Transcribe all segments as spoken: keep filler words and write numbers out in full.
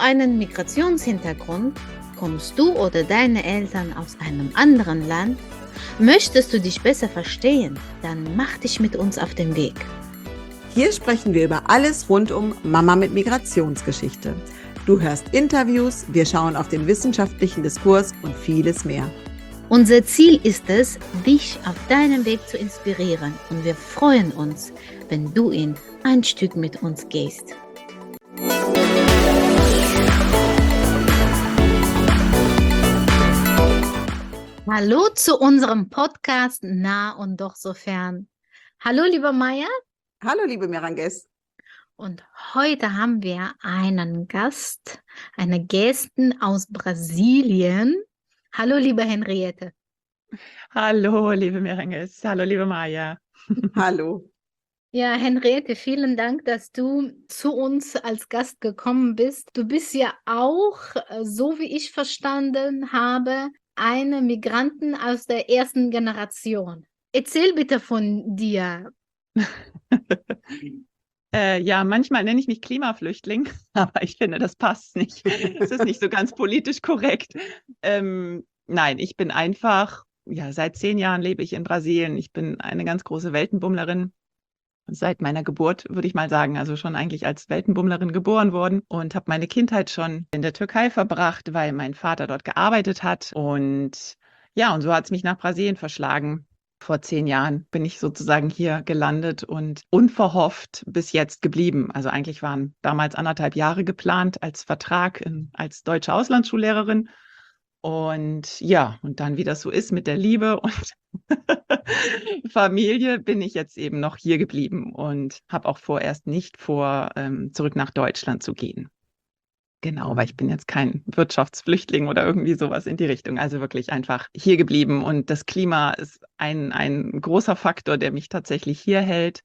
einen Migrationshintergrund? Kommst du oder deine Eltern aus einem anderen Land? Möchtest du dich besser verstehen? Dann mach dich mit uns auf den Weg. Hier sprechen wir über alles rund um Mama mit Migrationsgeschichte. Du hörst Interviews, wir schauen auf den wissenschaftlichen Diskurs und vieles mehr. Unser Ziel ist es, dich auf deinem Weg zu inspirieren, und wir freuen uns, wenn du ihn ein Stück mit uns gehst. Hallo zu unserem Podcast Nah und doch so fern. Hallo, lieber Maya. Hallo, liebe Miranges. Und heute haben wir einen Gast, eine Gästin aus Brasilien. Hallo, liebe Henriette. Hallo, liebe Miranges. Hallo, liebe Maya. Hallo. Ja, Henriette, vielen Dank, dass du zu uns als Gast gekommen bist. Du bist ja auch, so wie ich verstanden habe, eine Migrantin aus der ersten Generation. Erzähl bitte von dir. Äh, ja, manchmal nenne ich mich Klimaflüchtling, aber ich finde, das passt nicht. Es ist nicht so ganz politisch korrekt. Ähm, nein, ich bin einfach, ja, seit zehn Jahren lebe ich in Brasilien. Ich bin eine ganz große Weltenbummlerin. Seit meiner Geburt, würde ich mal sagen, also schon eigentlich als Weltenbummlerin geboren worden und habe meine Kindheit schon in der Türkei verbracht, weil mein Vater dort gearbeitet hat. Und ja, und so hat es mich nach Brasilien verschlagen. Vor zehn Jahren bin ich sozusagen hier gelandet und unverhofft bis jetzt geblieben. Also eigentlich waren damals anderthalb Jahre geplant als Vertrag in, als deutsche Auslandsschullehrerin. Und ja, und dann, wie das so ist mit der Liebe und Familie, bin ich jetzt eben noch hier geblieben und habe auch vorerst nicht vor, ähm, zurück nach Deutschland zu gehen. Genau, weil ich bin jetzt kein Wirtschaftsflüchtling oder irgendwie sowas in die Richtung. Also wirklich einfach hier geblieben. Und das Klima ist ein, ein großer Faktor, der mich tatsächlich hier hält.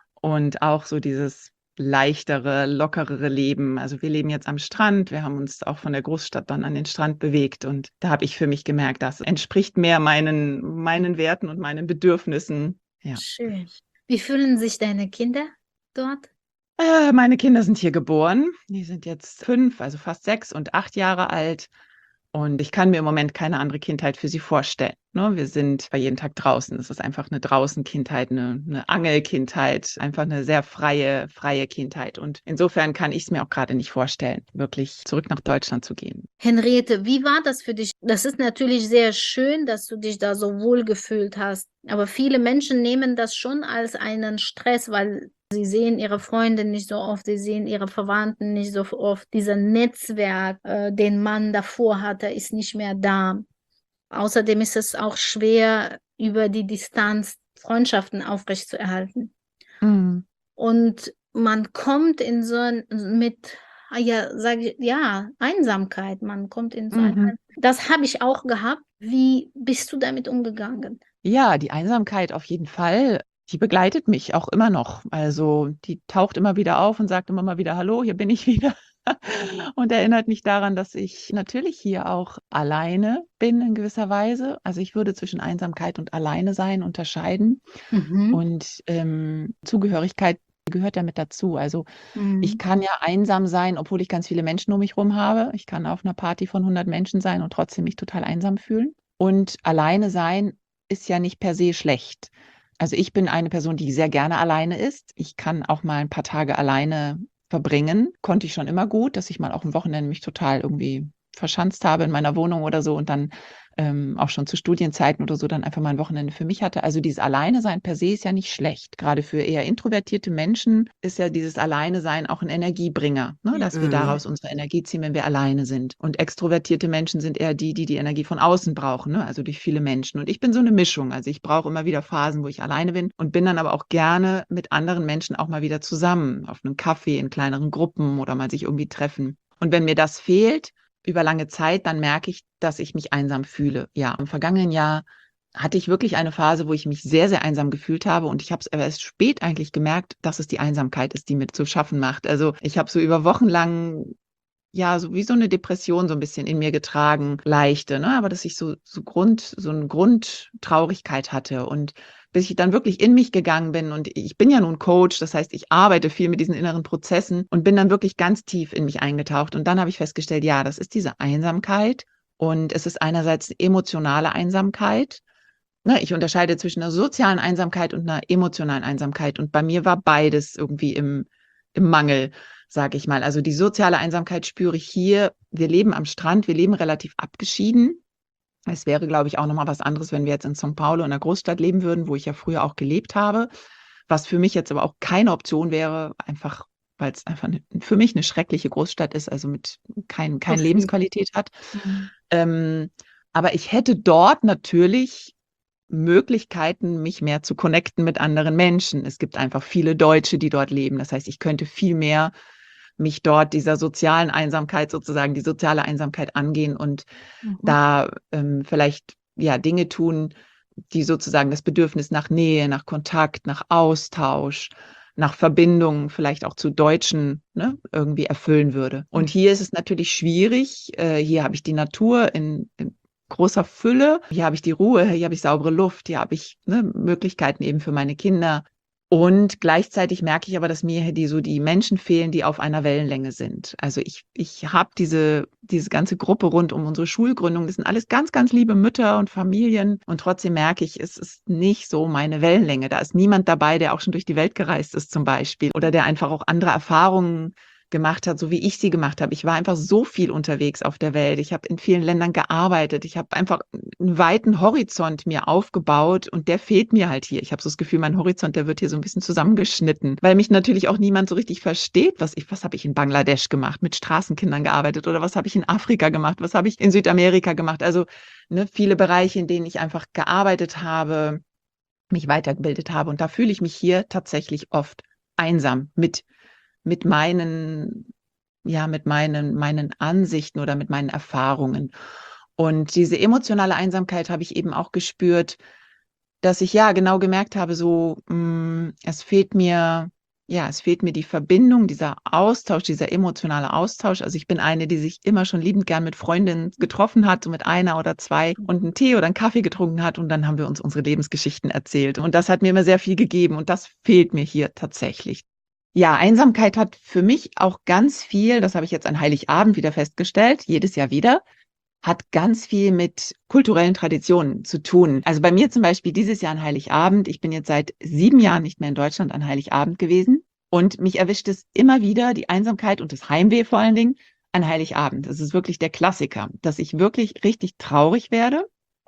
Und auch so dieses leichtere, lockerere Leben. Also wir leben jetzt am Strand. Wir haben uns auch von der Großstadt dann an den Strand bewegt. Und da habe ich für mich gemerkt, das entspricht mehr meinen, meinen Werten und meinen Bedürfnissen. Ja. Schön. Wie fühlen sich deine Kinder dort? Äh, meine Kinder sind hier geboren. Die sind jetzt fünf, also fast sechs und acht Jahre alt. Und ich kann mir im Moment keine andere Kindheit für sie vorstellen. Ne? Wir sind bei jeden Tag draußen. Es ist einfach eine Draußenkindheit, eine, eine Angelkindheit, einfach eine sehr freie, freie Kindheit. Und insofern kann ich es mir auch gerade nicht vorstellen, wirklich zurück nach Deutschland zu gehen. Henriette, wie war das für dich? Das ist natürlich sehr schön, dass du dich da so wohl gefühlt hast. Aber viele Menschen nehmen das schon als einen Stress, weil sie sehen ihre Freunde nicht so oft, sie sehen ihre Verwandten nicht so oft. Dieser Netzwerk, äh, den man davor hatte, ist nicht mehr da. Außerdem ist es auch schwer, über die Distanz Freundschaften aufrechtzuerhalten. Mhm. Und man kommt in so ein, mit, ja, sage ich, ja, Einsamkeit. Man kommt in so Mhm. ein, das habe ich auch gehabt. Wie bist du damit umgegangen? Ja, die Einsamkeit auf jeden Fall. Die begleitet mich auch immer noch. Also die taucht immer wieder auf und sagt immer mal wieder, hallo, hier bin ich wieder. Und erinnert mich daran, dass ich natürlich hier auch alleine bin in gewisser Weise. Also ich würde zwischen Einsamkeit und Alleine sein unterscheiden. Mhm. Und ähm, Zugehörigkeit gehört ja mit dazu. Also Mhm. ich kann ja einsam sein, obwohl ich ganz viele Menschen um mich herum habe. Ich kann auf einer Party von hundert Menschen sein und trotzdem mich total einsam fühlen. Und alleine sein ist ja nicht per se schlecht. Also ich bin eine Person, die sehr gerne alleine ist. Ich kann auch mal ein paar Tage alleine verbringen. Konnte ich schon immer gut, dass ich mal auch am Wochenende mich total irgendwie verschanzt habe in meiner Wohnung oder so und dann ähm, auch schon zu Studienzeiten oder so dann einfach mal ein Wochenende für mich hatte. Also dieses Alleine-Sein per se ist ja nicht schlecht. Gerade für eher introvertierte Menschen ist ja dieses Alleine-Sein auch ein Energiebringer, ne? Ja. Dass wir Mhm. daraus unsere Energie ziehen, wenn wir alleine sind. Und extrovertierte Menschen sind eher die, die die Energie von außen brauchen, ne? Also durch viele Menschen. Und ich bin so eine Mischung. Also ich brauche immer wieder Phasen, wo ich alleine bin und bin dann aber auch gerne mit anderen Menschen auch mal wieder zusammen auf einem Kaffee in kleineren Gruppen oder mal sich irgendwie treffen. Und wenn mir das fehlt, über lange Zeit, dann merke ich, dass ich mich einsam fühle. Ja, im vergangenen Jahr hatte ich wirklich eine Phase, wo ich mich sehr, sehr einsam gefühlt habe und ich habe es aber erst spät eigentlich gemerkt, dass es die Einsamkeit ist, die mir zu schaffen macht. Also ich habe so über Wochen lang ja, so wie so eine Depression so ein bisschen in mir getragen, leichte, ne? Aber dass ich so, so Grund, so eine Grundtraurigkeit hatte. Und bis ich dann wirklich in mich gegangen bin, und ich bin ja nun Coach, das heißt, ich arbeite viel mit diesen inneren Prozessen und bin dann wirklich ganz tief in mich eingetaucht. Und dann habe ich festgestellt, ja, das ist diese Einsamkeit. Und es ist einerseits emotionale Einsamkeit. Ne, ich unterscheide zwischen einer sozialen Einsamkeit und einer emotionalen Einsamkeit. Und bei mir war beides irgendwie im, im Mangel, sage ich mal. Also die soziale Einsamkeit spüre ich hier. Wir leben am Strand, wir leben relativ abgeschieden. Es wäre, glaube ich, auch nochmal was anderes, wenn wir jetzt in São Paulo, in einer Großstadt leben würden, wo ich ja früher auch gelebt habe. Was für mich jetzt aber auch keine Option wäre, einfach, weil es einfach eine, für mich eine schreckliche Großstadt ist, also mit kein, keine Lebensqualität hat. Mhm. Ähm, aber ich hätte dort natürlich Möglichkeiten, mich mehr zu connecten mit anderen Menschen. Es gibt einfach viele Deutsche, die dort leben. Das heißt, ich könnte viel mehr mich dort dieser sozialen Einsamkeit sozusagen, die soziale Einsamkeit angehen und Mhm. da ähm, vielleicht ja Dinge tun, die sozusagen das Bedürfnis nach Nähe, nach Kontakt, nach Austausch, nach Verbindung vielleicht auch zu Deutschen, ne, irgendwie erfüllen würde. Und hier ist es natürlich schwierig. Äh, hier habe ich die Natur in, in großer Fülle. Hier habe ich die Ruhe, hier habe ich saubere Luft, hier habe ich ne, Möglichkeiten eben für meine Kinder. Und gleichzeitig merke ich aber, dass mir die so die Menschen fehlen, die auf einer Wellenlänge sind. Also ich, ich habe diese, diese ganze Gruppe rund um unsere Schulgründung. Das sind alles ganz, ganz liebe Mütter und Familien. Und trotzdem merke ich, es ist nicht so meine Wellenlänge. Da ist niemand dabei, der auch schon durch die Welt gereist ist zum Beispiel oder der einfach auch andere Erfahrungen gemacht hat, so wie ich sie gemacht habe. Ich war einfach so viel unterwegs auf der Welt. Ich habe in vielen Ländern gearbeitet. Ich habe einfach einen weiten Horizont mir aufgebaut und der fehlt mir halt hier. Ich habe so das Gefühl, mein Horizont, der wird hier so ein bisschen zusammengeschnitten, weil mich natürlich auch niemand so richtig versteht, was ich, was habe ich in Bangladesch gemacht, mit Straßenkindern gearbeitet oder was habe ich in Afrika gemacht, was habe ich in Südamerika gemacht. Also ne, viele Bereiche, in denen ich einfach gearbeitet habe, mich weitergebildet habe. Und da fühle ich mich hier tatsächlich oft einsam mit mit meinen, ja, mit meinen, meinen Ansichten oder mit meinen Erfahrungen. Und diese emotionale Einsamkeit habe ich eben auch gespürt, dass ich ja genau gemerkt habe, so, mh, es fehlt mir, ja, es fehlt mir die Verbindung, dieser Austausch, dieser emotionale Austausch. Also ich bin eine, die sich immer schon liebend gern mit Freundinnen getroffen hat, so mit einer oder zwei und einen Tee oder einen Kaffee getrunken hat und dann haben wir uns unsere Lebensgeschichten erzählt. Und das hat mir immer sehr viel gegeben und das fehlt mir hier tatsächlich. Ja, Einsamkeit hat für mich auch ganz viel, das habe ich jetzt an Heiligabend wieder festgestellt, jedes Jahr wieder, hat ganz viel mit kulturellen Traditionen zu tun. Also bei mir zum Beispiel dieses Jahr an Heiligabend, ich bin jetzt seit sieben Jahren nicht mehr in Deutschland an Heiligabend gewesen und mich erwischt es immer wieder, die Einsamkeit und das Heimweh vor allen Dingen an Heiligabend. Das ist wirklich der Klassiker, dass ich wirklich richtig traurig werde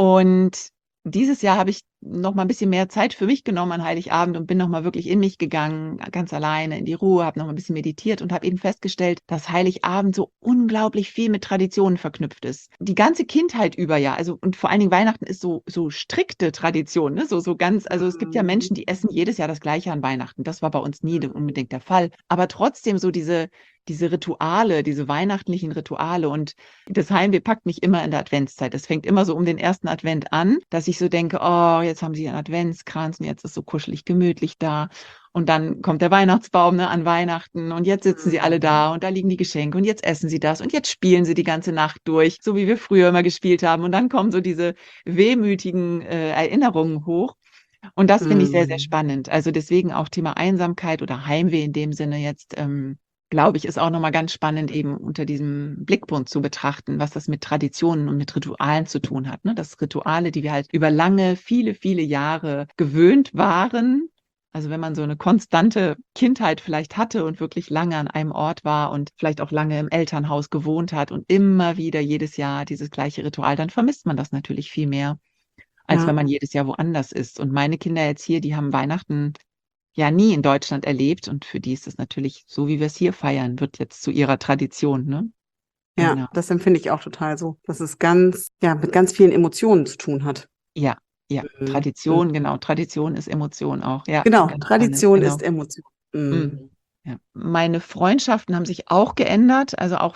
und dieses Jahr habe ich noch mal ein bisschen mehr Zeit für mich genommen an Heiligabend und bin noch mal wirklich in mich gegangen, ganz alleine in die Ruhe, habe noch mal ein bisschen meditiert und habe eben festgestellt, dass Heiligabend so unglaublich viel mit Traditionen verknüpft ist. Die ganze Kindheit über ja, also und vor allen Dingen Weihnachten ist so so strikte Tradition, ne? So so ganz, also es gibt ja Menschen, die essen jedes Jahr das Gleiche an Weihnachten. Das war bei uns nie unbedingt der Fall, aber trotzdem so diese diese Rituale, diese weihnachtlichen Rituale und das Heimweh packt mich immer in der Adventszeit. Es fängt immer so um den ersten Advent an, dass ich so denke, oh, jetzt haben sie einen Adventskranz und jetzt ist so kuschelig gemütlich da. Und dann kommt der Weihnachtsbaum ne, an Weihnachten und jetzt sitzen sie alle da und da liegen die Geschenke und jetzt essen sie das und jetzt spielen sie die ganze Nacht durch, so wie wir früher immer gespielt haben. Und dann kommen so diese wehmütigen äh, Erinnerungen hoch. Und das finde ich sehr, sehr spannend. Also deswegen auch Thema Einsamkeit oder Heimweh in dem Sinne jetzt, ähm, glaube ich, ist auch nochmal ganz spannend, eben unter diesem Blickpunkt zu betrachten, was das mit Traditionen und mit Ritualen zu tun hat. Ne? Das Rituale, die wir halt über lange, viele, viele Jahre gewöhnt waren. Also wenn man so eine konstante Kindheit vielleicht hatte und wirklich lange an einem Ort war und vielleicht auch lange im Elternhaus gewohnt hat und immer wieder jedes Jahr dieses gleiche Ritual, dann vermisst man das natürlich viel mehr, als Ja. wenn man jedes Jahr woanders ist. Und meine Kinder jetzt hier, die haben Weihnachten ja nie in Deutschland erlebt und für die ist es natürlich, so wie wir es hier feiern, wird jetzt zu ihrer Tradition, ne? Ja, Genau. das empfinde ich auch total so, dass es ganz, ja, mit ganz vielen Emotionen zu tun hat. Ja, ja, Mhm. Tradition, genau, Tradition ist Emotion auch, ja. Genau, ganz Tradition spannend, ist Emotion. Mhm. Mhm. Ja. Meine Freundschaften haben sich auch geändert, also auch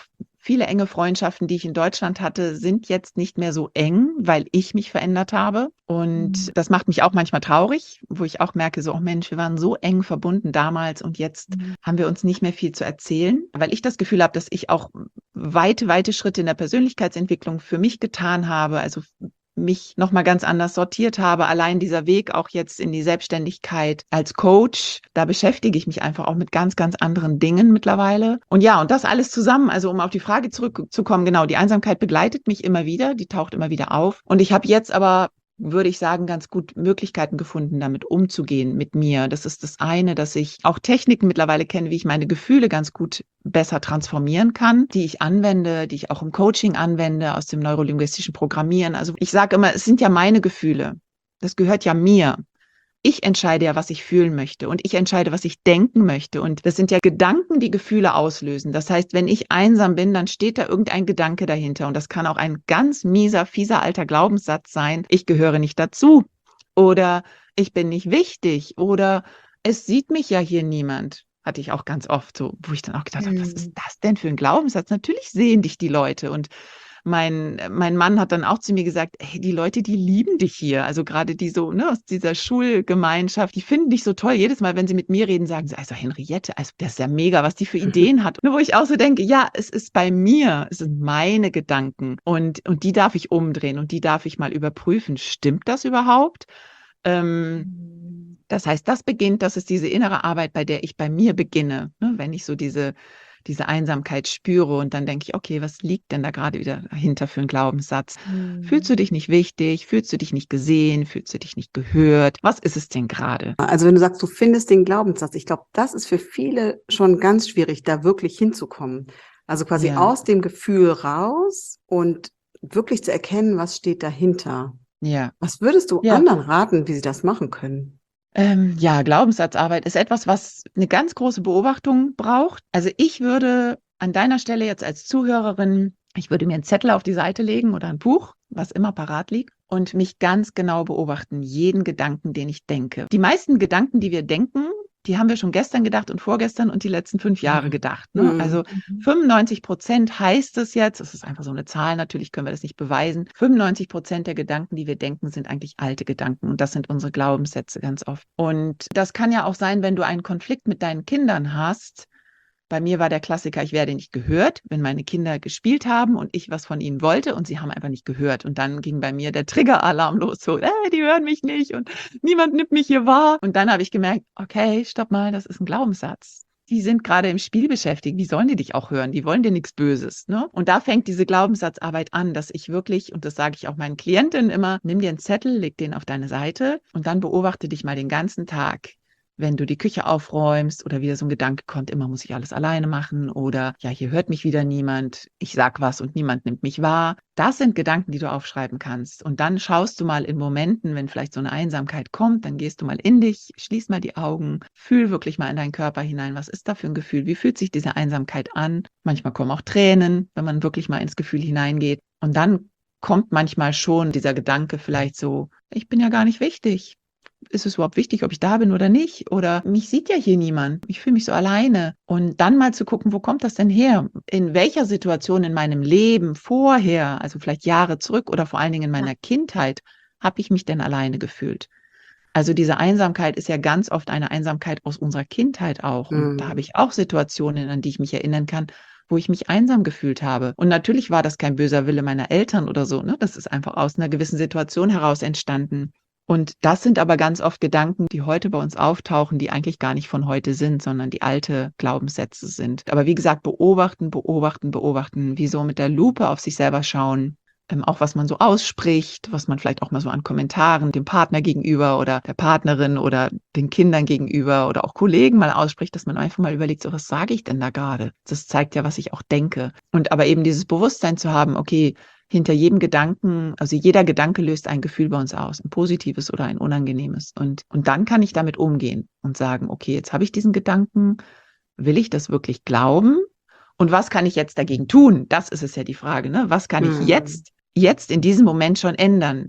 Viele enge Freundschaften, die ich in Deutschland hatte, sind jetzt nicht mehr so eng, weil ich mich verändert habe. Und Mhm. das macht mich auch manchmal traurig, wo ich auch merke, so, oh Mensch, wir waren so eng verbunden damals und jetzt Mhm. haben wir uns nicht mehr viel zu erzählen, weil ich das Gefühl habe, dass ich auch weite, weite Schritte in der Persönlichkeitsentwicklung für mich getan habe, also mich nochmal ganz anders sortiert habe. Allein dieser Weg auch jetzt in die Selbstständigkeit als Coach, da beschäftige ich mich einfach auch mit ganz, ganz anderen Dingen mittlerweile. Und ja, und das alles zusammen, also um auf die Frage zurückzukommen, genau, die Einsamkeit begleitet mich immer wieder, die taucht immer wieder auf. Und ich habe jetzt aber, würde ich sagen, ganz gut Möglichkeiten gefunden, damit umzugehen mit mir. Das ist das eine, dass ich auch Techniken mittlerweile kenne, wie ich meine Gefühle ganz gut besser transformieren kann, die ich anwende, die ich auch im Coaching anwende, aus dem neurolinguistischen Programmieren. Also ich sage immer, es sind ja meine Gefühle. Das gehört ja mir. Ich entscheide ja, was ich fühlen möchte und ich entscheide, was ich denken möchte. Und das sind ja Gedanken, die Gefühle auslösen. Das heißt, wenn ich einsam bin, dann steht da irgendein Gedanke dahinter. Und das kann auch ein ganz mieser, fieser alter Glaubenssatz sein. Ich gehöre nicht dazu oder ich bin nicht wichtig oder es sieht mich ja hier niemand. Hatte ich auch ganz oft so, wo ich dann auch gedacht habe, was ist das denn für ein Glaubenssatz? Natürlich sehen dich die Leute und Mein, mein Mann hat dann auch zu mir gesagt, hey, die Leute, die lieben dich hier. Also gerade die so, ne, aus dieser Schulgemeinschaft, die finden dich so toll. Jedes Mal, wenn sie mit mir reden, sagen sie, also Henriette, also das ist ja mega, was die für Ideen hat. Nur wo ich auch so denke, ja, es ist bei mir, es sind meine Gedanken und, und die darf ich umdrehen und die darf ich mal überprüfen. Stimmt das überhaupt? Ähm, das heißt, das beginnt, das ist diese innere Arbeit, bei der ich bei mir beginne, ne, wenn ich so diese diese Einsamkeit spüre und dann denke ich, okay, was liegt denn da gerade wieder dahinter für einen Glaubenssatz? Mhm. Fühlst du dich nicht wichtig? Fühlst du dich nicht gesehen? Fühlst du dich nicht gehört? Was ist es denn gerade? Also wenn du sagst, du findest den Glaubenssatz, ich glaube, das ist für viele schon ganz schwierig, da wirklich hinzukommen. Also quasi Ja. aus dem Gefühl raus und wirklich zu erkennen, was steht dahinter. Ja. Was würdest du Ja. anderen raten, wie sie das machen können? Ähm, ja, Glaubenssatzarbeit ist etwas, was eine ganz große Beobachtung braucht. Also ich würde an deiner Stelle jetzt als Zuhörerin, ich würde mir einen Zettel auf die Seite legen oder ein Buch, was immer parat liegt, und mich ganz genau beobachten, jeden Gedanken, den ich denke. Die meisten Gedanken, die wir denken, die haben wir schon gestern gedacht und vorgestern und die letzten fünf Jahre gedacht. Ne? Mhm. Also fünfundneunzig Prozent heißt es jetzt, das ist einfach so eine Zahl, natürlich können wir das nicht beweisen, fünfundneunzig Prozent der Gedanken, die wir denken, sind eigentlich alte Gedanken und das sind unsere Glaubenssätze ganz oft. Und das kann ja auch sein, wenn du einen Konflikt mit deinen Kindern hast. Bei mir war der Klassiker, ich werde nicht gehört, wenn meine Kinder gespielt haben und ich was von ihnen wollte und sie haben einfach nicht gehört. Und dann ging bei mir der Triggeralarm los, so, äh, die hören mich nicht und niemand nimmt mich hier wahr. Und dann habe ich gemerkt, okay, stopp mal, das ist ein Glaubenssatz. Die sind gerade im Spiel beschäftigt. Wie sollen die dich auch hören? Die wollen dir nichts Böses. Ne? Und da fängt diese Glaubenssatzarbeit an, dass ich wirklich, und das sage ich auch meinen Klientinnen immer, nimm dir einen Zettel, leg den auf deine Seite und dann beobachte dich mal den ganzen Tag. Wenn du die Küche aufräumst oder wieder so ein Gedanke kommt, immer muss ich alles alleine machen oder ja, hier hört mich wieder niemand, ich sag was und niemand nimmt mich wahr. Das sind Gedanken, die du aufschreiben kannst. Und dann schaust du mal in Momenten, wenn vielleicht so eine Einsamkeit kommt, dann gehst du mal in dich, schließ mal die Augen, fühl wirklich mal in deinen Körper hinein. Was ist da für ein Gefühl? Wie fühlt sich diese Einsamkeit an? Manchmal kommen auch Tränen, wenn man wirklich mal ins Gefühl hineingeht. Und dann kommt manchmal schon dieser Gedanke vielleicht so, ich bin ja gar nicht wichtig. Ist es überhaupt wichtig, ob ich da bin oder nicht? Oder mich sieht ja hier niemand. Ich fühle mich so alleine. Und dann mal zu gucken, wo kommt das denn her? In welcher Situation in meinem Leben vorher, also vielleicht Jahre zurück oder vor allen Dingen in meiner Kindheit, habe ich mich denn alleine gefühlt? Also diese Einsamkeit ist ja ganz oft eine Einsamkeit aus unserer Kindheit auch. Und Mhm. da habe ich auch Situationen, an die ich mich erinnern kann, wo ich mich einsam gefühlt habe. Und natürlich war das kein böser Wille meiner Eltern oder so. Ne? Das ist einfach aus einer gewissen Situation heraus entstanden. Und das sind aber ganz oft Gedanken, die heute bei uns auftauchen, die eigentlich gar nicht von heute sind, sondern die alte Glaubenssätze sind. Aber wie gesagt, beobachten, beobachten, beobachten, wie so mit der Lupe auf sich selber schauen, ähm, auch was man so ausspricht, was man vielleicht auch mal so an Kommentaren dem Partner gegenüber oder der Partnerin oder den Kindern gegenüber oder auch Kollegen mal ausspricht, dass man einfach mal überlegt, so was sage ich denn da gerade? Das zeigt ja, was ich auch denke. Und aber eben dieses Bewusstsein zu haben, okay, hinter jedem Gedanken, also jeder Gedanke löst ein Gefühl bei uns aus, ein positives oder ein unangenehmes. Und, und dann kann ich damit umgehen und sagen, okay, jetzt habe ich diesen Gedanken, will ich das wirklich glauben? Und was kann ich jetzt dagegen tun? Das ist es ja die Frage, ne? Was kann ich Mhm. jetzt, jetzt in diesem Moment schon ändern?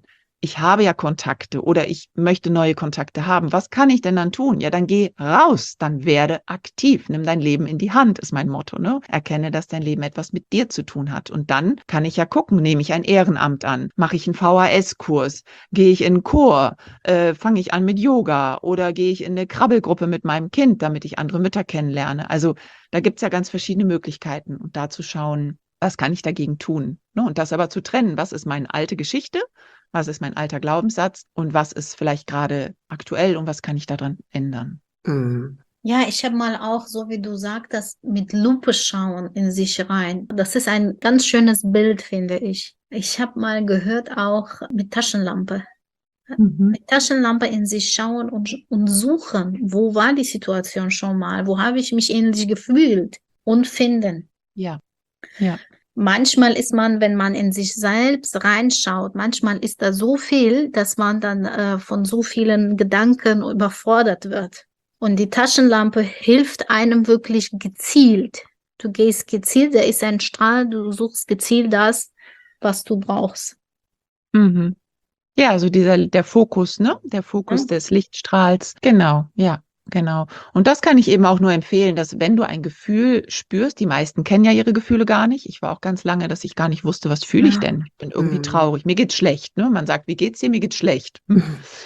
ich habe ja Kontakte oder ich möchte neue Kontakte haben. Was kann ich denn dann tun? Ja, dann geh raus, dann werde aktiv. Nimm dein Leben in die Hand, ist mein Motto. Ne? Erkenne, dass dein Leben etwas mit dir zu tun hat. Und dann kann ich ja gucken, nehme ich ein Ehrenamt an, mache ich einen V H S-Kurs, gehe ich in einen Chor, äh, fange ich an mit Yoga oder gehe ich in eine Krabbelgruppe mit meinem Kind, damit ich andere Mütter kennenlerne. Also da gibt es ja ganz verschiedene Möglichkeiten und da zu schauen, was kann ich dagegen tun? Ne? Und das aber zu trennen, was ist meine alte Geschichte? Was ist mein alter Glaubenssatz und was ist vielleicht gerade aktuell und was kann ich daran ändern? Mhm. Ja, ich habe mal auch, so wie du sagtest, mit Lupe schauen in sich rein. Das ist ein ganz schönes Bild, finde ich. Ich habe mal gehört auch mit Taschenlampe. Mhm. Mit Taschenlampe in sich schauen und, und suchen, wo war die Situation schon mal, wo habe ich mich ähnlich gefühlt und finden. Ja, ja. Manchmal ist man, wenn man in sich selbst reinschaut, manchmal ist da so viel, dass man dann äh, von so vielen Gedanken überfordert wird. Und die Taschenlampe hilft einem wirklich gezielt. Du gehst gezielt, da ist ein Strahl, du suchst gezielt das, was du brauchst. Mhm. Ja, also dieser, der Fokus, ne? Der Fokus Ja. des Lichtstrahls. Genau, ja. Genau. Und das kann ich eben auch nur empfehlen, dass wenn du ein Gefühl spürst, die meisten kennen ja ihre Gefühle gar nicht. Ich war auch ganz lange, dass ich gar nicht wusste, was fühle ich denn? Ich bin irgendwie Mhm. traurig. Mir geht's schlecht, ne? Man sagt, wie geht's dir? Mir geht's schlecht. Hm.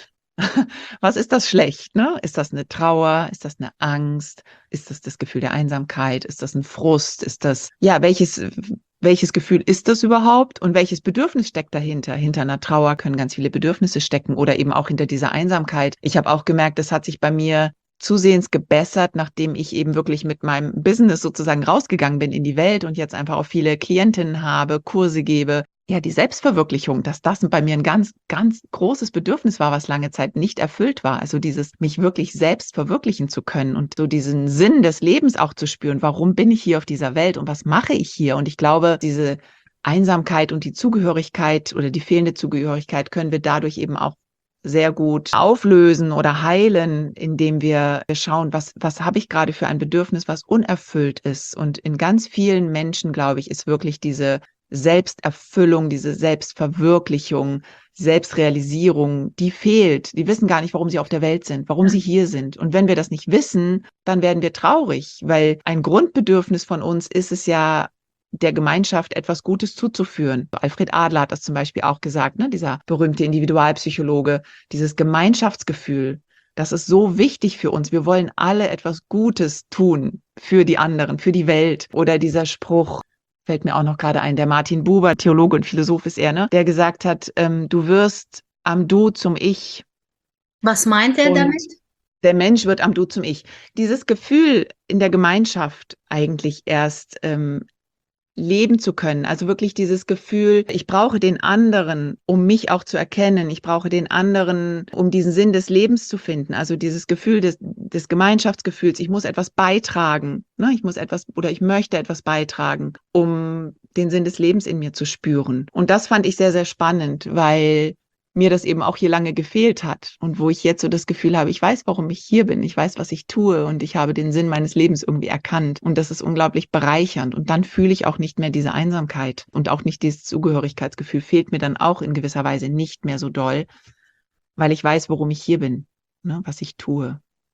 Was ist das schlecht, ne? Ist das eine Trauer? Ist das eine Angst? Ist das das Gefühl der Einsamkeit? Ist das ein Frust? Ist das, ja, welches, welches Gefühl ist das überhaupt? Und welches Bedürfnis steckt dahinter? Hinter einer Trauer können ganz viele Bedürfnisse stecken oder eben auch hinter dieser Einsamkeit. Ich habe auch gemerkt, das hat sich bei mir zusehends gebessert, nachdem ich eben wirklich mit meinem Business sozusagen rausgegangen bin in die Welt und jetzt einfach auch viele Klientinnen habe, Kurse gebe. Ja, die Selbstverwirklichung, dass das bei mir ein ganz, ganz großes Bedürfnis war, was lange Zeit nicht erfüllt war. Also dieses, mich wirklich selbst verwirklichen zu können und so diesen Sinn des Lebens auch zu spüren. Warum bin ich hier auf dieser Welt und was mache ich hier? Und ich glaube, diese Einsamkeit und die Zugehörigkeit oder die fehlende Zugehörigkeit können wir dadurch eben auch sehr gut auflösen oder heilen, indem wir schauen, was, was habe ich gerade für ein Bedürfnis, was unerfüllt ist. Und in ganz vielen Menschen, glaube ich, ist wirklich diese Selbsterfüllung, diese Selbstverwirklichung, Selbstrealisierung, die fehlt. Die wissen gar nicht, warum sie auf der Welt sind, warum sie hier sind. Und wenn wir das nicht wissen, dann werden wir traurig, weil ein Grundbedürfnis von uns ist es ja, der Gemeinschaft etwas Gutes zuzuführen. Alfred Adler hat das zum Beispiel auch gesagt, ne? Dieser berühmte Individualpsychologe, dieses Gemeinschaftsgefühl, das ist so wichtig für uns. Wir wollen alle etwas Gutes tun für die anderen, für die Welt. Oder dieser Spruch, fällt mir auch noch gerade ein, der Martin Buber, Theologe und Philosoph ist er, ne? Der gesagt hat, ähm, du wirst am Du zum Ich. Was meint er Und damit? der Mensch wird am Du zum Ich. Dieses Gefühl in der Gemeinschaft eigentlich erst ähm, leben zu können. Also wirklich dieses Gefühl, ich brauche den anderen, um mich auch zu erkennen. Ich brauche den anderen, um diesen Sinn des Lebens zu finden. Also dieses Gefühl des, des Gemeinschaftsgefühls, ich muss etwas beitragen. Ne? Ich muss etwas oder ich möchte etwas beitragen, um den Sinn des Lebens in mir zu spüren. Und das fand ich sehr, sehr spannend, weil mir das eben auch hier lange gefehlt hat und wo ich jetzt so das Gefühl habe, ich weiß, warum ich hier bin, ich weiß, was ich tue und ich habe den Sinn meines Lebens irgendwie erkannt und das ist unglaublich bereichernd und dann fühle ich auch nicht mehr diese Einsamkeit und auch nicht dieses Zugehörigkeitsgefühl fehlt mir dann auch in gewisser Weise nicht mehr so doll, weil ich weiß, warum ich hier bin, ne, was ich tue.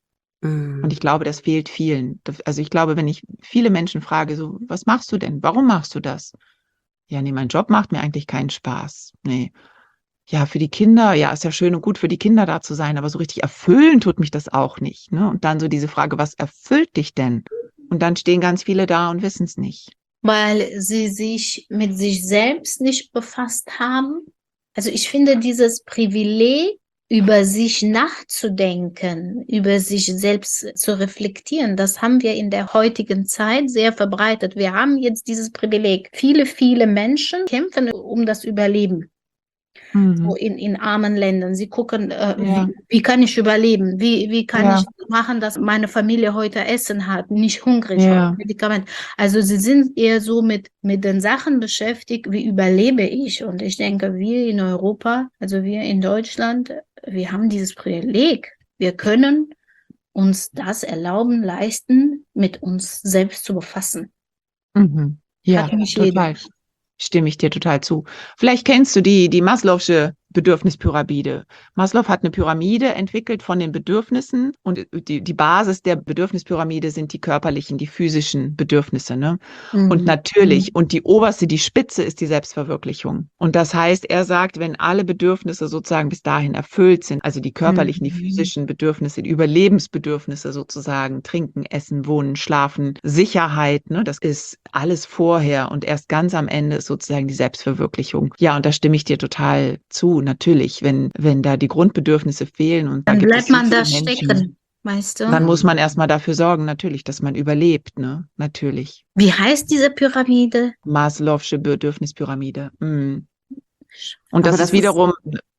Mhm. Und ich glaube, das fehlt vielen. Also ich glaube, wenn ich viele Menschen frage, so, was machst du denn? Warum machst du das? Ja, nee, mein Job macht mir eigentlich keinen Spaß. Nee. Ja, für die Kinder, ja, ist ja schön und gut für die Kinder da zu sein, aber so richtig erfüllen tut mich das auch nicht. Ne? Und dann so diese Frage, was erfüllt dich denn? Und dann stehen ganz viele da und wissen es nicht. Weil sie sich mit sich selbst nicht befasst haben. Also ich finde dieses Privileg, über sich nachzudenken, über sich selbst zu reflektieren, das haben wir in der heutigen Zeit sehr verbreitet. Wir haben jetzt dieses Privileg. Viele, viele Menschen kämpfen um das Überleben. Mhm. So in, in armen Ländern. Sie gucken, äh, Ja. wie, wie kann ich überleben? Wie, wie kann Ja. ich machen, dass meine Familie heute Essen hat, nicht hungrig Ja. wird, Medikament. Also sie sind eher so mit, mit den Sachen beschäftigt, wie überlebe ich? Und ich denke, wir in Europa, also wir in Deutschland, wir haben dieses Privileg. Wir können uns das erlauben, leisten, mit uns selbst zu befassen. Mhm. Ja, Hat mich total. lieb. Stimme ich dir total zu. Vielleicht kennst du die, die Maslow'sche Bedürfnispyramide. Maslow hat eine Pyramide entwickelt von den Bedürfnissen und die, die Basis der Bedürfnispyramide sind die körperlichen, die physischen Bedürfnisse, ne? Mhm. Und natürlich, und die oberste, die Spitze ist die Selbstverwirklichung. Und das heißt, er sagt, wenn alle Bedürfnisse sozusagen bis dahin erfüllt sind, also die körperlichen, die Mhm. physischen Bedürfnisse, die Überlebensbedürfnisse sozusagen, trinken, essen, wohnen, schlafen, Sicherheit, ne? Das ist alles vorher und erst ganz am Ende ist sozusagen die Selbstverwirklichung. Ja, und da stimme ich dir total zu. Natürlich, wenn, wenn da die Grundbedürfnisse fehlen und da Dann gibt bleibt es so man viele da Menschen, stecken, weißt dann du? muss man erstmal dafür sorgen, natürlich, dass man überlebt, ne? Natürlich. Wie heißt diese Pyramide? Maslow'sche Bedürfnispyramide. Mm. Und Aber das das ist wiederum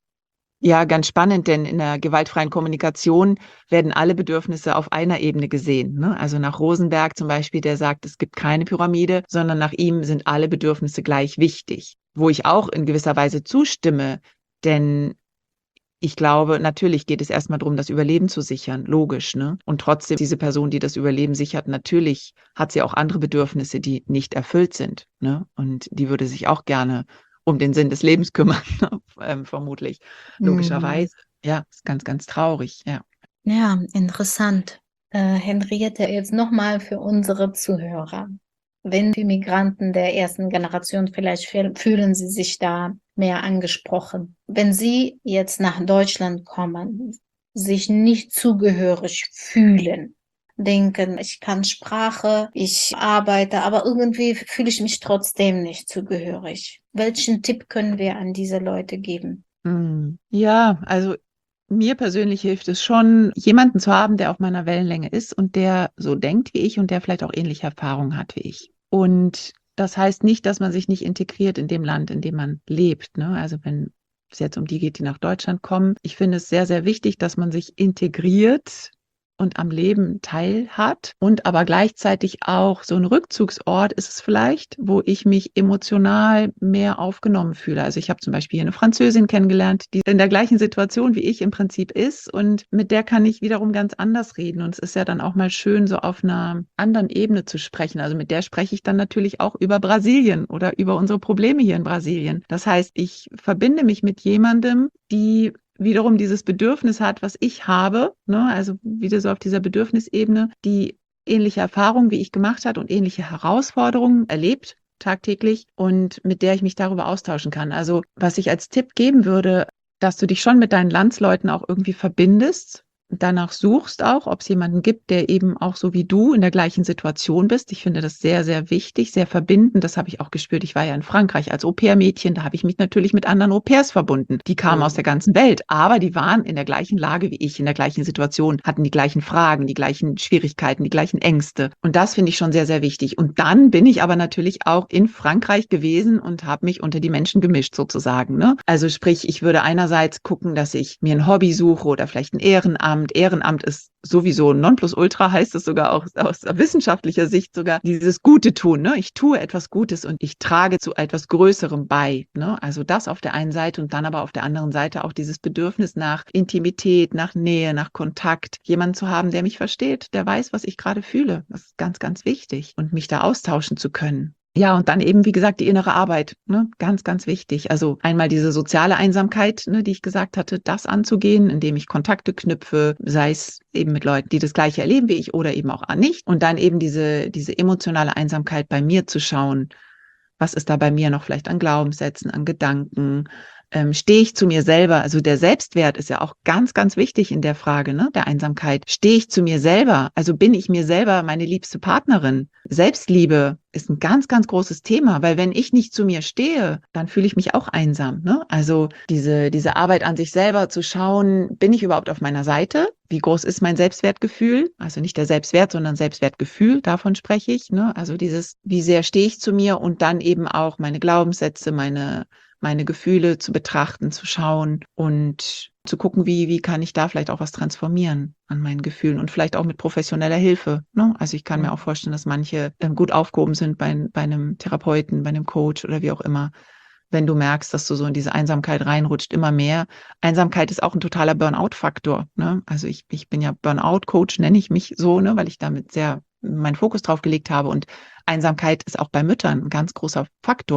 ja ganz spannend, denn in der gewaltfreien Kommunikation werden alle Bedürfnisse auf einer Ebene gesehen, ne? Also nach Rosenberg zum Beispiel, der sagt, es gibt keine Pyramide, sondern nach ihm sind alle Bedürfnisse gleich wichtig. Wo ich auch in gewisser Weise zustimme, denn ich glaube, natürlich geht es erstmal darum, das Überleben zu sichern, logisch, ne? Und trotzdem, diese Person, die das Überleben sichert, natürlich hat sie auch andere Bedürfnisse, die nicht erfüllt sind, ne? Und die würde sich auch gerne um den Sinn des Lebens kümmern, ähm, vermutlich, logischerweise. Ja, ist ganz, ganz traurig, ja. Ja, interessant. Äh, Henriette, jetzt nochmal für unsere Zuhörer. Wenn die Migranten der ersten Generation, vielleicht fühl- fühlen sie sich da mehr angesprochen. Wenn sie jetzt nach Deutschland kommen, sich nicht zugehörig fühlen, denken, ich kann Sprache, ich arbeite, aber irgendwie fühle ich mich trotzdem nicht zugehörig. Welchen Tipp können wir an diese Leute geben? Hm. Ja, also mir persönlich hilft es schon, jemanden zu haben, der auf meiner Wellenlänge ist und der so denkt wie ich und der vielleicht auch ähnliche Erfahrungen hat wie ich. Und das heißt nicht, dass man sich nicht integriert in dem Land, in dem man lebt, ne? Also wenn es jetzt um die geht, die nach Deutschland kommen. Ich finde es sehr, sehr wichtig, dass man sich integriert und am Leben teilhat und aber gleichzeitig auch so ein Rückzugsort ist es vielleicht, wo ich mich emotional mehr aufgenommen fühle. Also ich habe zum Beispiel hier eine Französin kennengelernt, die in der gleichen Situation wie ich im Prinzip ist und mit der kann ich wiederum ganz anders reden. Und es ist ja dann auch mal schön, so auf einer anderen Ebene zu sprechen. Also mit der spreche ich dann natürlich auch über Brasilien oder über unsere Probleme hier in Brasilien. Das heißt, ich verbinde mich mit jemandem, die wiederum dieses Bedürfnis hat, was ich habe, ne? Also wieder so auf dieser Bedürfnisebene, die ähnliche Erfahrungen wie ich gemacht hat und ähnliche Herausforderungen erlebt tagtäglich und mit der ich mich darüber austauschen kann. Also was ich als Tipp geben würde, dass du dich schon mit deinen Landsleuten auch irgendwie verbindest, danach suchst auch, ob es jemanden gibt, der eben auch so wie du in der gleichen Situation bist. Ich finde das sehr, sehr wichtig, sehr verbindend. Das habe ich auch gespürt. Ich war ja in Frankreich als Au-pair-Mädchen. Da habe ich mich natürlich mit anderen Au-pairs verbunden. Die kamen Mhm. aus der ganzen Welt, aber die waren in der gleichen Lage wie ich, in der gleichen Situation, hatten die gleichen Fragen, die gleichen Schwierigkeiten, die gleichen Ängste. Und das finde ich schon sehr, sehr wichtig. Und dann bin ich aber natürlich auch in Frankreich gewesen und habe mich unter die Menschen gemischt sozusagen, ne? Also sprich, ich würde einerseits gucken, dass ich mir ein Hobby suche oder vielleicht ein Ehrenamt. Ehrenamt ist sowieso Nonplusultra, heißt es sogar auch aus wissenschaftlicher Sicht sogar, dieses Gute tun, ne? Ich tue etwas Gutes und ich trage zu etwas Größerem bei, ne? Also das auf der einen Seite und dann aber auf der anderen Seite auch dieses Bedürfnis nach Intimität, nach Nähe, nach Kontakt, jemanden zu haben, der mich versteht, der weiß, was ich gerade fühle. Das ist ganz, ganz wichtig und mich da austauschen zu können. Ja, und dann eben, wie gesagt, die innere Arbeit, ne? Ganz, ganz wichtig. Also einmal diese soziale Einsamkeit, ne, die ich gesagt hatte, das anzugehen, indem ich Kontakte knüpfe, sei es eben mit Leuten, die das Gleiche erleben wie ich oder eben auch nicht. Und dann eben diese, diese emotionale Einsamkeit bei mir zu schauen, was ist da bei mir noch vielleicht an Glaubenssätzen, an Gedanken? Ähm, stehe ich zu mir selber? Also der Selbstwert ist ja auch ganz, ganz wichtig in der Frage, ne, der Einsamkeit. Stehe ich zu mir selber? Also bin ich mir selber meine liebste Partnerin? Selbstliebe ist ein ganz, ganz großes Thema, weil wenn ich nicht zu mir stehe, dann fühle ich mich auch einsam, ne? Also diese, diese Arbeit an sich selber zu schauen, bin ich überhaupt auf meiner Seite? Wie groß ist mein Selbstwertgefühl? Also nicht der Selbstwert, sondern Selbstwertgefühl, davon spreche ich, ne? Also dieses, wie sehr stehe ich zu mir und dann eben auch meine Glaubenssätze, meine meine Gefühle zu betrachten, zu schauen und zu gucken, wie, wie kann ich da vielleicht auch was transformieren an meinen Gefühlen und vielleicht auch mit professioneller Hilfe, ne? Also ich kann mir auch vorstellen, dass manche ähm, gut aufgehoben sind bei, bei einem Therapeuten, bei einem Coach oder wie auch immer, wenn du merkst, dass du so in diese Einsamkeit reinrutscht, immer mehr. Einsamkeit ist auch ein totaler Burnout-Faktor, ne? Also ich, ich bin ja Burnout-Coach, nenne ich mich so, ne? Weil ich damit sehr meinen Fokus drauf gelegt habe und Einsamkeit ist auch bei Müttern ein ganz großer Faktor.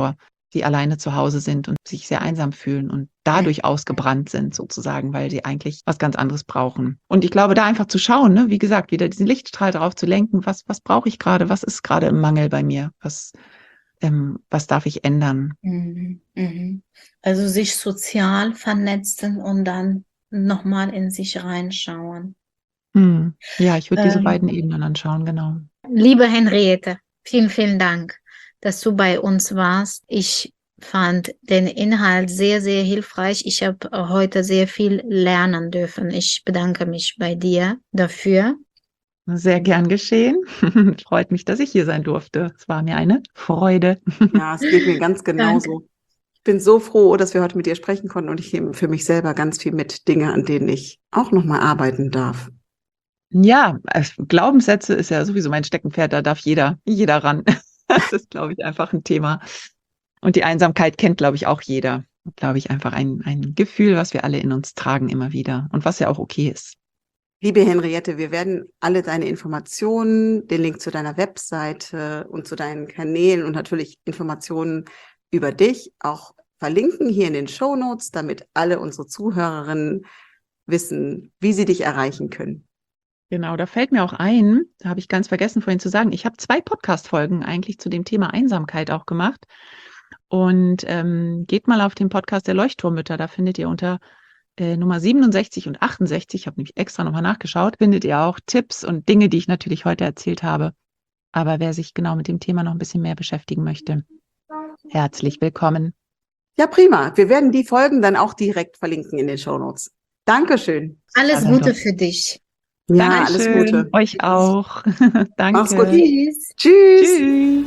die alleine zu Hause sind und sich sehr einsam fühlen und dadurch ausgebrannt sind sozusagen, weil sie eigentlich was ganz anderes brauchen. Und ich glaube, da einfach zu schauen, ne, wie gesagt, wieder diesen Lichtstrahl darauf zu lenken, was, was brauche ich gerade, was ist gerade im Mangel bei mir, was, ähm, was darf ich ändern? Mhm. Mhm. Also sich sozial vernetzen und dann nochmal in sich reinschauen. Hm. Ja, ich würde diese Ähm, beiden Ebenen anschauen, genau. Liebe Henriette, vielen, vielen Dank, dass du bei uns warst. Ich fand den Inhalt sehr, sehr hilfreich. Ich habe heute sehr viel lernen dürfen. Ich bedanke mich bei dir dafür. Sehr gern geschehen. Freut mich, dass ich hier sein durfte. Es war mir eine Freude. Ja, es geht mir ganz genauso. Ich bin so froh, dass wir heute mit dir sprechen konnten und ich nehme für mich selber ganz viel mit, Dinge, an denen ich auch nochmal arbeiten darf. Ja, äh, Glaubenssätze ist ja sowieso mein Steckenpferd, da darf jeder, jeder ran. Das ist, glaube ich, einfach ein Thema. Und die Einsamkeit kennt, glaube ich, auch jeder. Glaube ich, einfach ein, ein Gefühl, was wir alle in uns tragen immer wieder und was ja auch okay ist. Liebe Henriette, wir werden alle deine Informationen, den Link zu deiner Webseite und zu deinen Kanälen und natürlich Informationen über dich auch verlinken hier in den Shownotes, damit alle unsere Zuhörerinnen wissen, wie sie dich erreichen können. Genau, da fällt mir auch ein, da habe ich ganz vergessen vorhin zu sagen, ich habe zwei Podcast-Folgen eigentlich zu dem Thema Einsamkeit auch gemacht. Und ähm, geht mal auf den Podcast der Leuchtturmmütter, da findet ihr unter äh, Nummer siebenundsechzig und achtundsechzig, ich habe nämlich extra nochmal nachgeschaut, findet ihr auch Tipps und Dinge, die ich natürlich heute erzählt habe. Aber wer sich genau mit dem Thema noch ein bisschen mehr beschäftigen möchte, herzlich willkommen. Ja, prima. Wir werden die Folgen dann auch direkt verlinken in den Shownotes. Dankeschön. Alles Also Gute doch. für dich. Ja, Dankeschön. alles Gute. Euch auch. Danke. Mach's gut. Tschüss. Tschüss. Tschüss.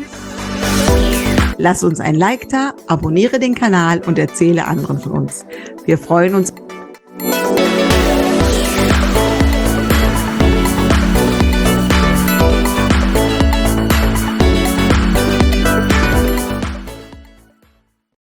Lass uns ein Like da, abonniere den Kanal und erzähle anderen von uns. Wir freuen uns.